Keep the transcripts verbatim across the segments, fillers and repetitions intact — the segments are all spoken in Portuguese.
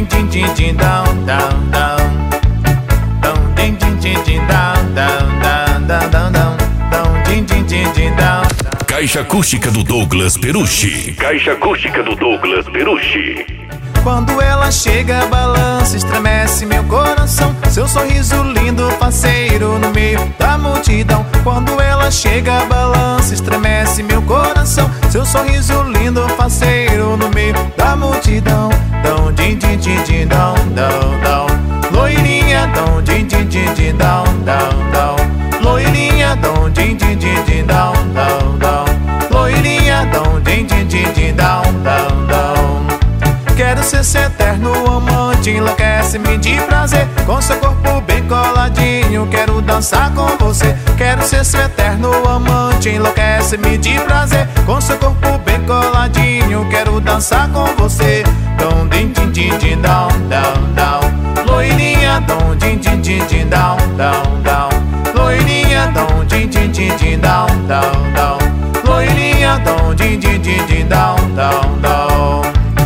din din din down down down. Down din din din din down down down down down down. Down din din din din down. Caixa acústica do Douglas Perucci. Caixa acústica do Douglas Perucci. Quando ela chega, balança, estremece meu coração. Seu sorriso lindo, faceiro no meio da multidão. Quando ela chega, balança, estremece meu coração. Seu sorriso lindo, faceiro no meio da multidão. Dão din din din din dão dão dão. Loirinha, dão din din din din dão dão dão. Loirinha, dão din din din din dão dão dão. Loirinha, dão din din din din dão dão dão. Quero ser seu eterno amante, enlouquece-me de prazer. Com seu corpo bem coladinho, quero dançar com você. Quero ser seu eterno amante, enlouquece-me de prazer. Com seu corpo bem coladinho, quero dançar com você. Dom din din din din down down down. Loirinha, dom din din din din down down down. Loirinha, dom din din din din down down down. Loirinha, dom din din din din down down down.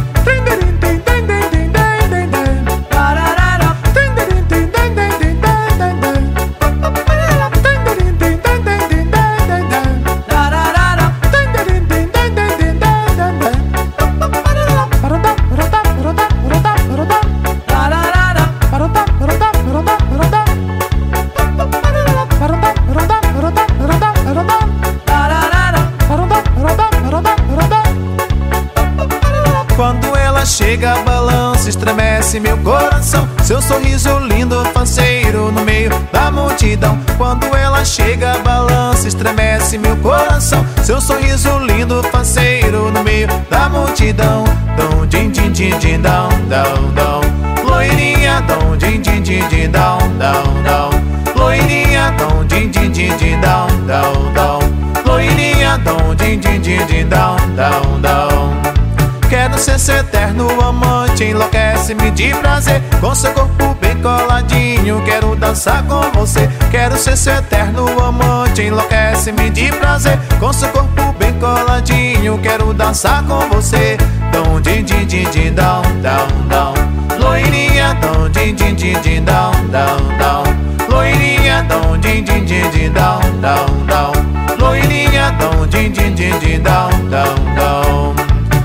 Quando ela chega, balança, estremece meu coração. Seu sorriso lindo, faceiro no meio da multidão. Quando ela chega, balança, estremece meu coração. Seu sorriso lindo, faceiro no meio da multidão. Dom din din din din dão dão dão. Loirinha, dom din din din din dão dão dão. Loirinha, dom din din din din dão dão dão. Loirinha, dom din din din din dão dão dão. Quero ser seu eterno amante, enlouquece-me de prazer. Com seu corpo bem coladinho, quero dançar com você. Quero ser seu eterno amante, enlouquece-me de prazer. Com seu corpo bem coladinho, quero dançar com você. Dom din din din din dão dão dão. Loirinha, dom din din din din dão dão dão. Loirinha, dom din din din din dão dão dão. Loirinha, dom din din din din dão dão dão.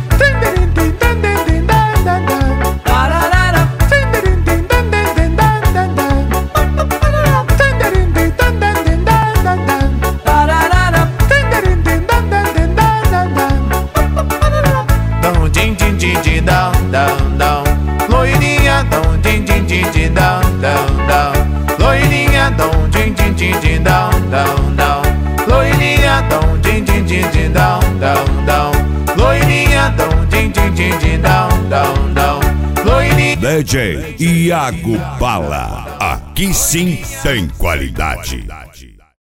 Down, down, down. Loirinha, dom din din din din down, down, down. Loirinha, dom din din din din down, down, down. Loirinha, dom din din din din down, down, down. Loirinha, dom din din din din down, down, down. Loirinha. D J Iago Bala, aqui sim tem qualidade.